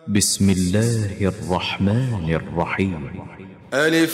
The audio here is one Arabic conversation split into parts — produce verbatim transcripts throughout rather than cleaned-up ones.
بسم الله الرحمن الرحيم. ألف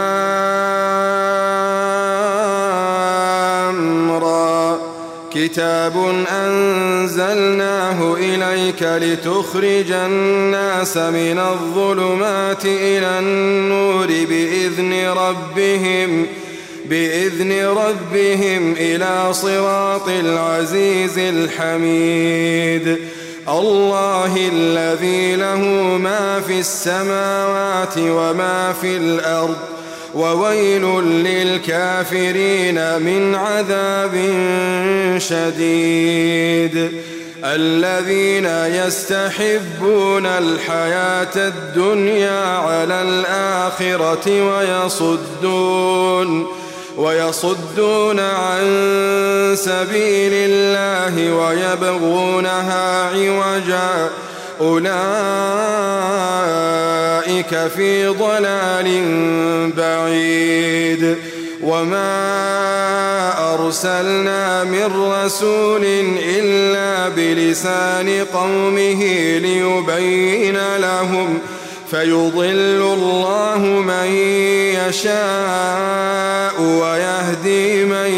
لام را كتاب أنزلناه إليك لتخرج الناس من الظلمات إلى النور بإذن ربهم بإذن ربهم إلى صراط العزيز الحميد. الله الذي له ما في السماوات وما في الأرض وويل للكافرين من عذاب شديد. الذين يستحبون الحياة الدنيا على الآخرة ويصدون ويصدون عن سبيل الله ويبغونها عوجا أولئك في ضلال بعيد. وما أرسلنا من رسول إلا بلسان قومه ليبين لهم فيضل الله من يشاء ويهدي من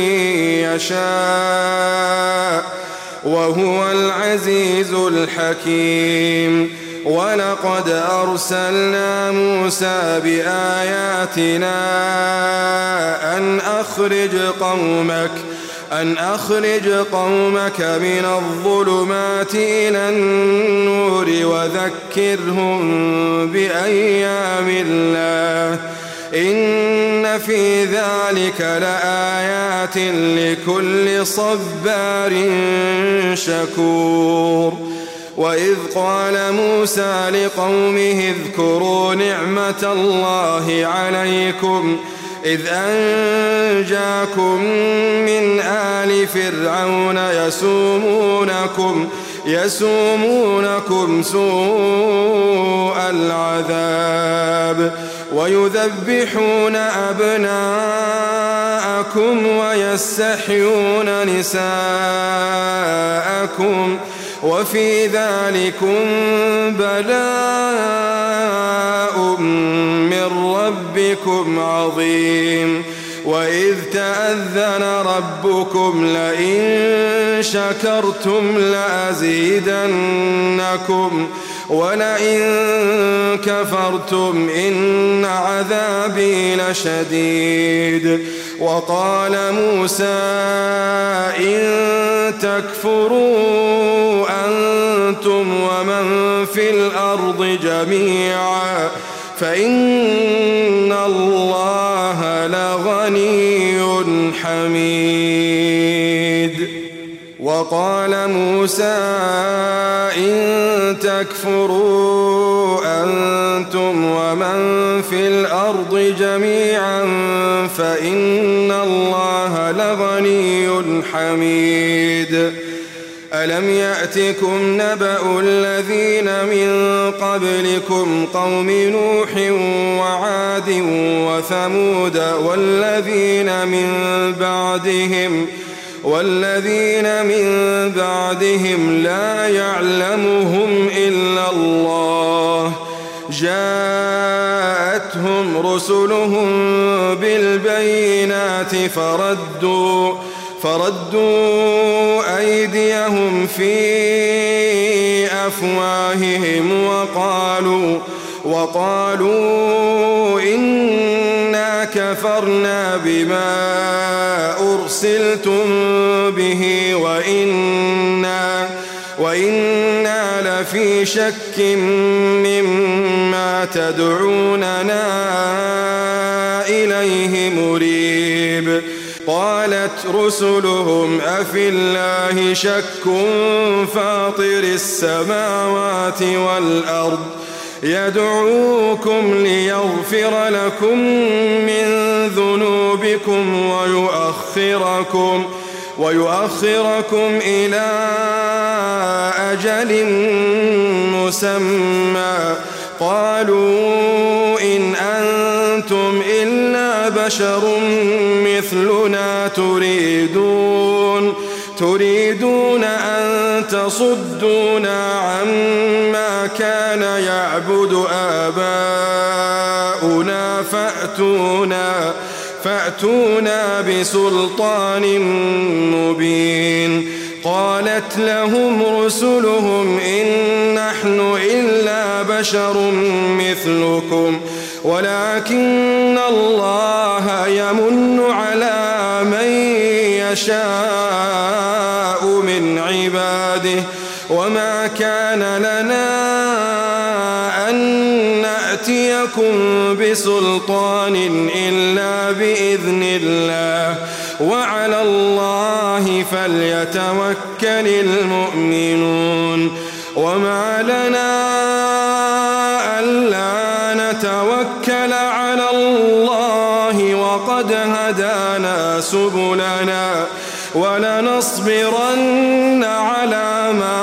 يشاء وهو العزيز الحكيم. ولقد أرسلنا موسى بآياتنا أن أخرج قومك أن أخرج قومك من الظلمات إلى النور وذكرهم بأيام الله إن في ذلك لآيات لكل صبار شكور. وإذ قال موسى لقومه اذكروا نعمة الله عليكم إذ أنجاكم من آل فرعون يسومونكم يسومونكم سوء العذاب ويذبحون أبناءكم ويستحيون نساءكم وفي ذلكم بلاء من ربكم عظيم. وإذ تأذن ربكم لئن شكرتم لأزيدنكم ولئن كفرتم إن عذابي لشديد. وقال موسى إن تكفروا أنتم ومن في الأرض جميعا فإن الله لغني حميد. وقال موسى إن تكفروا أنتم ومن في الأرض جميعا فإن الله لغني حميد. ألم يأتكم نبأ الذين من قبلكم قوم نوح وعاد وثمود والذين من بعدهم والذين من بعدهم لا يعلمهم إلا الله جاءتهم رسلهم بالبينات فردوا فردوا أيديهم في أفواههم وقالوا وقالوا إنا كفرنا بما أرسلتم به وإنا وإنا لفي شك مما تدعوننا إليه مريب. قالت رسلهم أفي الله شك فاطر السماوات والأرض يدعوكم ليغفر لكم من ذنوبكم ويؤخركم ويؤخركم إلى أجل مسمى قالوا إن أنتم إلا بشر مثلنا تريدون تريدون أن تصدونا عما كان يعبد آباؤنا فأتونا, فأتونا بسلطان مبين. قالت لهم رسلهم إن نحن إلا بشر مثلكم ولكن الله يمن على من يشاء من عباده وما كان لنا أن نأتيكم بسلطان إلا بإذن الله وعلى الله فليتوكل المؤمنون. وما لنا ألا نتوكل على الله وقد هدانا سبلنا ولنصبرن على ما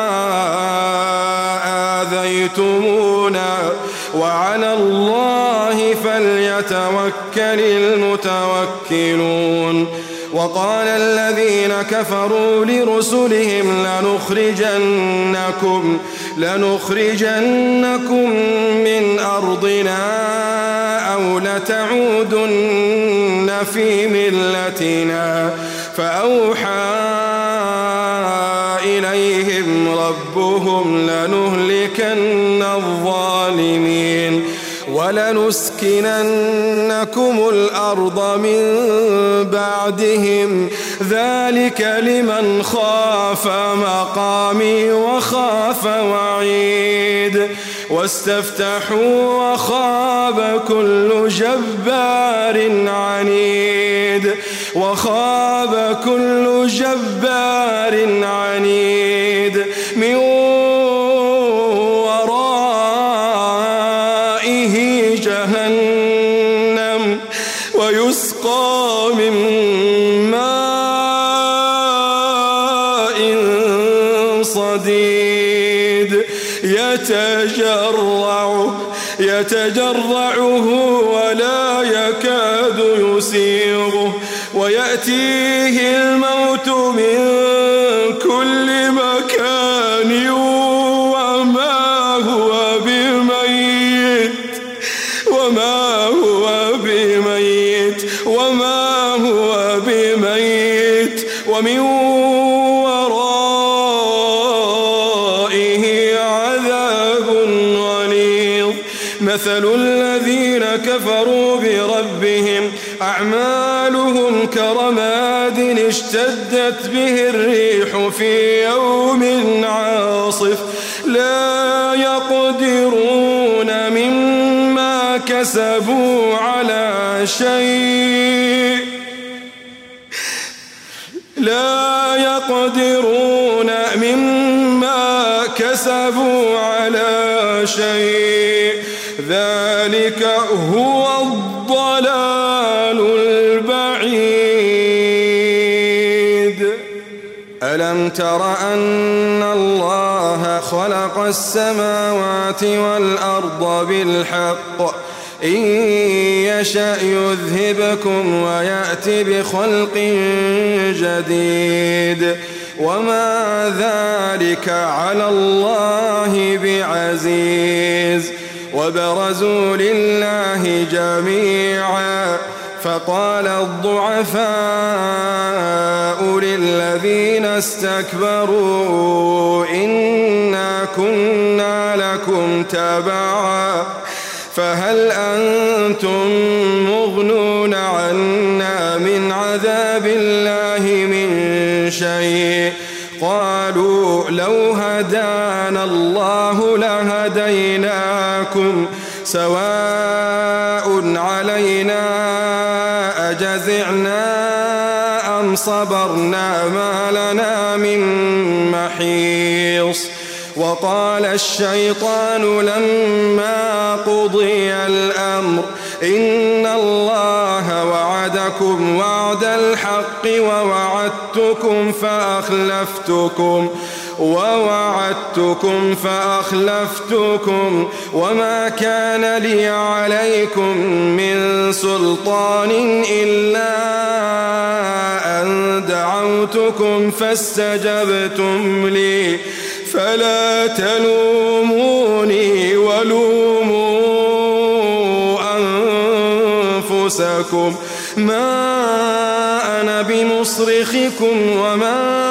آذيتمونا وعلى الله فليتوكل المتوكلون. وقال الذين كفروا لرسلهم لنخرجنكم, لنخرجنكم من أرضنا أو لتعودن في ملتنا فأوحى إليهم ربهم لنهلكن الظالمين ولنسكننكم الأرض من بعدهم ذلك لمن خاف مقامي وخاف وعيد. واستفتحوا وخاب كل جبار عنيد وخاب كل جبار عنيد من ورائه جهنم ويسقى من ماء صديد يتجرعه, يتجرعه ولا يكاد يسيغه ويأتيه الموت من كل مكان وما هو بميت وما هو بميت وما هو بميت ومن ورائه عذاب غليظ. مثل الذين كفروا بربهم أعمالهم كرماد اشتدت به الريح في يوم عاصف لا يقدرون مما كسبوا على شيء لا يقدرون مما كسبوا على شيء ذلك هو الضلال البعيد. ألم تر أن الله خلق السماوات والأرض بالحق إن يشأ يذهبكم ويأتي بخلق جديد وما ذلك على الله بعزيز. وبرزوا لله جميعا فقال الضعفاء للذين استكبروا إنا كنا لكم تبعا فهل أنتم مغنون عنا من عذاب الله من شيء قالوا لو هدانا الله لهديناكم سواء علينا أجزعنا أم صبرنا ما لنا من محيص. وقال الشيطان لما قضي الأمر إن الله وعدكم وعد الحق ووعدتكم فأخلفتكم ووعدتكم فأخلفتكم وما كان لي عليكم من سلطان إلا أن دعوتكم فاستجبتم لي فلا تلوموني ولوموا أنفسكم ما أنا بمصرخكم وما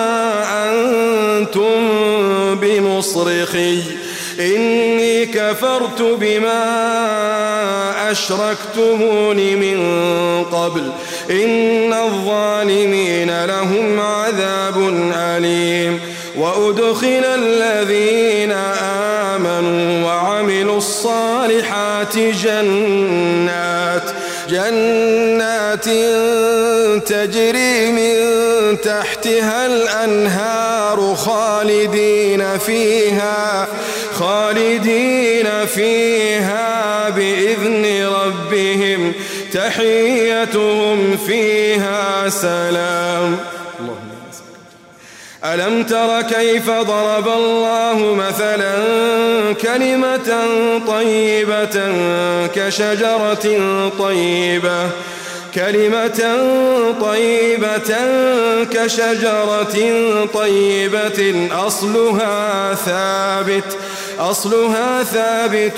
أنتم بمصرخي إني كفرت بما أشركتمون من قبل إن الظالمين لهم عذاب أليم وأدخل الذين آمنوا وعملوا الصالحات جنات جنات تجري من تحتها الأنهار خالدين فيها خالدين فيها بإذن ربهم تحيتهم فيها سلام. ألم تر كيف ضرب الله مثلا كلمة طيبة كشجرة طيبة كلمة طيبة كشجرة طيبة أصلها ثابت أصلها ثابت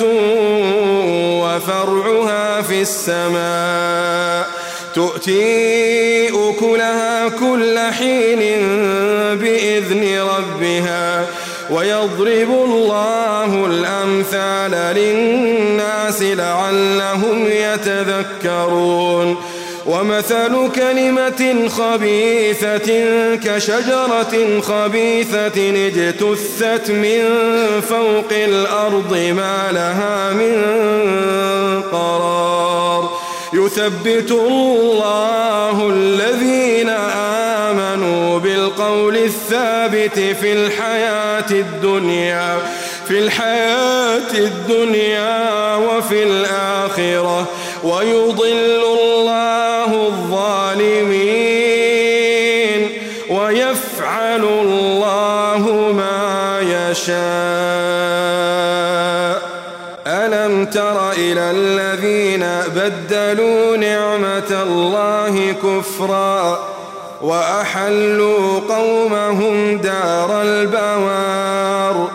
وفرعها في السماء تؤتي أكلها كل حين بإذن ربها ويضرب الله الأمثال للناس لعلهم يتذكرون ومثل كلمة خبيثة كشجرة خبيثة اجتثت من فوق الأرض ما لها من قرار يثبت الله الذين آمنوا بالقول الثابت في الحياة الدنيا في الحياة الدنيا وفي الآخرة ويضل الله الظالمين ويفعل الله ما يشاء. ألم تر إلى الذين بدلوا نعمة الله كفرا وأحلوا قومهم دار البوار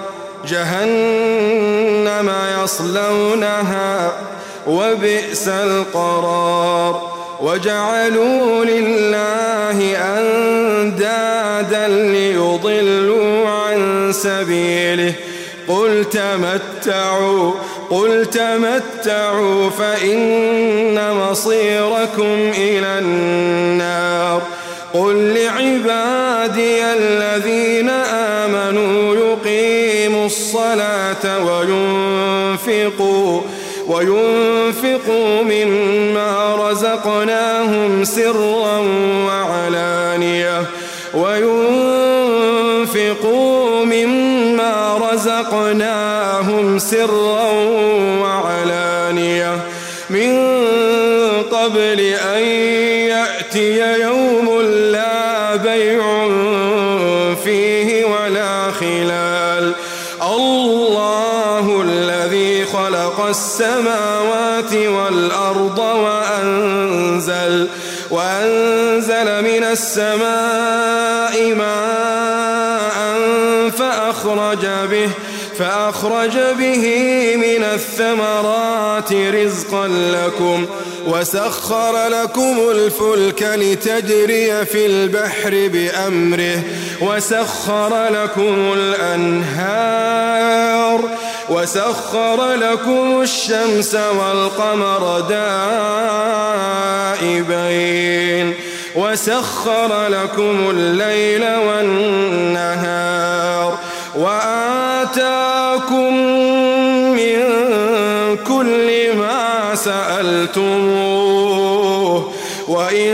جهنم يصلونها وبئس القرار وجعلوا لله أندادا ليضلوا عن سبيله قل تمتعوا قل تمتعوا فإن مصيركم إلى النار قل لعبادي الذين آمنوا يقيموا الصلاة وينفقوا وينفقوا مما رزقناهم سرا وعلانية وينفقوا مما رزقناهم سرا وعلانية من قبل أن يأتي يوم لا بيع فيه ولا خلال الله الذي خلق السماوات والأرض وأنزل وأنزل من السماء ماء فأخرج به فأخرج به من الثمرات رزقا لكم وسخر لكم الفلك لتجري في البحر بأمره وسخر لكم الأنهار وسخر لكم الشمس والقمر دائبين وسخر لكم الليل والنهار وآتاكم من كل ما سألتموه وإن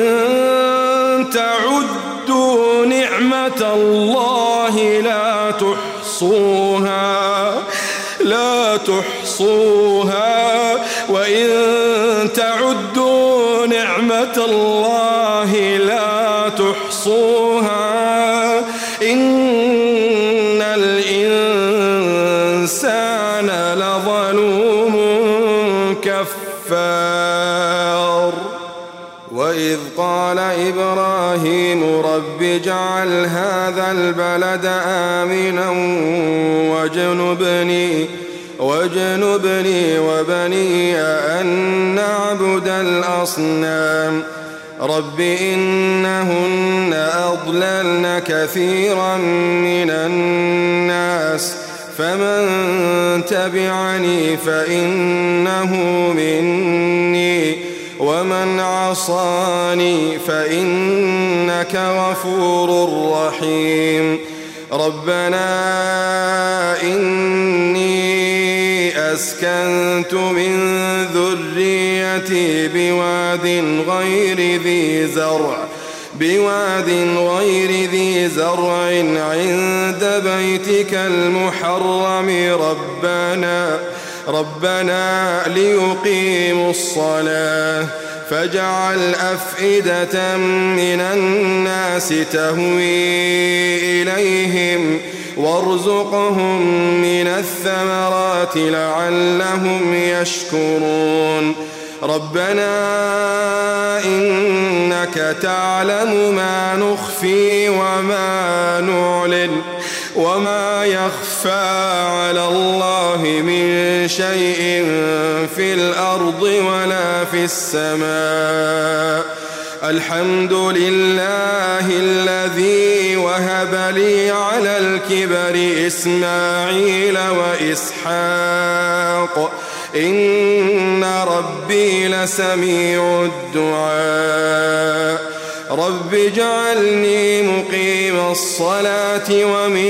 تعدوا نعمة الله لا تحصوها لا تحصوها وإن تعدوا نعمة الله لا تحصوها إن لظلوم كفار وإذ قال إبراهيم رب اجعل هذا البلد آمنا واجنبني واجنبني وبني أن نعبد الأصنام رب إنهن أضللن كثيرا من الناس فمن تبعني فإنه مني ومن عصاني فإنك غفور رحيم ربنا إني أسكنت من ذريتي بواد غير ذي زرع بواد غير ذي زرع عند بيتك المحرم ربنا ربنا ليقيموا الصلاة فاجعل أفئدة من الناس تهوي إليهم وارزقهم من الثمرات لعلهم يشكرون ربنا إنك تعلم ما نخفي وما نعلن وما يخفى على الله من شيء في الأرض ولا في السماء الحمد لله الذي وهب لي على الكبر إسماعيل وإسحاق إن ربي لسميع الدعاء رب اجعلني مقيم الصلاة ومن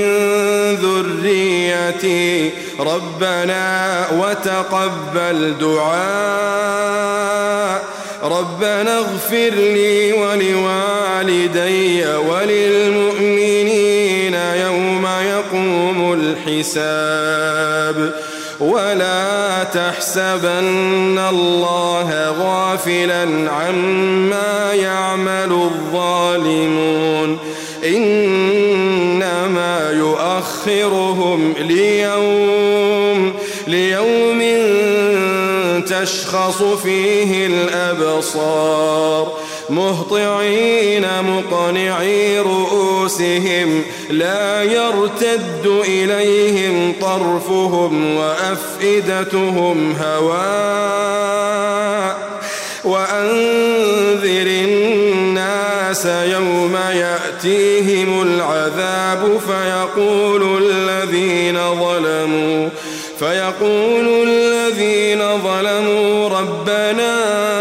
ذريتي ربنا وتقبل دعاء ربنا اغفر لي ولوالدي وللمؤمنين يوم يقوم الحساب ولا تحسبن الله غافلا عما يعمل الظالمون إنما يؤخرهم ليوم ليوم تشخص فيه الأبصار مهطعين مقنعي رؤوسهم لا يرتد إليهم طرفهم وأفئدتهم هواء وأنذر الناس يوم يأتيهم العذاب فيقول الذين ظلموا فيقول الذين ظلموا ربنا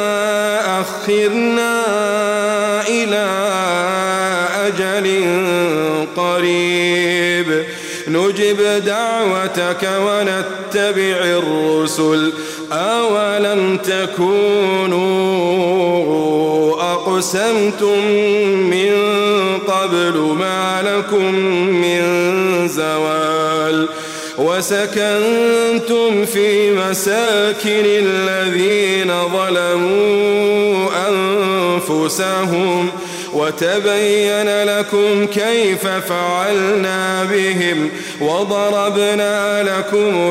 أخرنا إلى أجل قريب نجب دعوتك ونتبع الرسل أولم تكونوا أقسمتم من قبل ما لكم من زوال وسكنتم في مساكن الذين ظلموا أنفسهم وتبين لكم كيف فعلنا بهم وضربنا لكم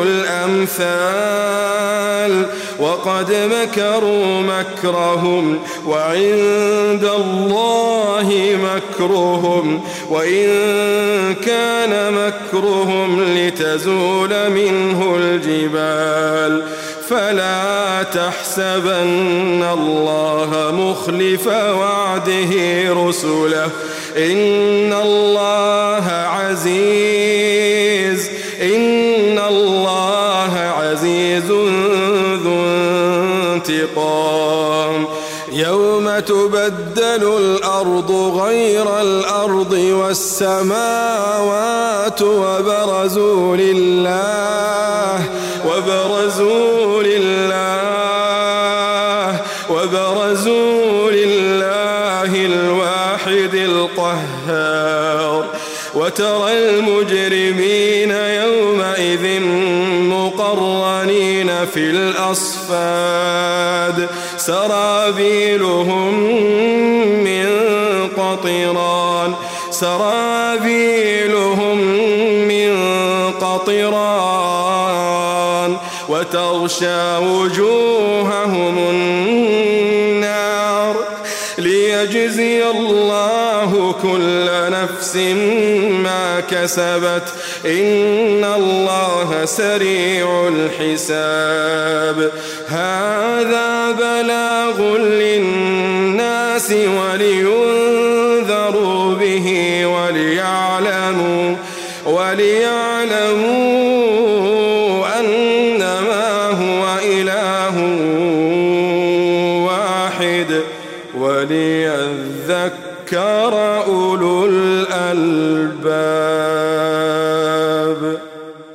الأمثال وقد مكروا مكرهم وعند الله مكرهم وإن كان مكرهم لتزول منه الجبال فلا تحسبن الله مخلف وعده رسله إن الله عزيز إن الله عزيز ذو انتقام يوم تبدل الأرض غير الأرض والسماوات وبرزوا لله وبرزوا لله وبرزوا لله الواحد القهار وترى المجرمين يومئذ مقرنين في الأصفاد سرابيلهم من قطران سرابيلهم من قطران وتغشى وجوههم النار ليجزي الله كل نفس ما كسبت إن الله سريع الحساب. هذا بلاغ للناس ولينذروا به وليعلموا وليعلموا أنما هو إله واحد وليذكر أولو الألباب.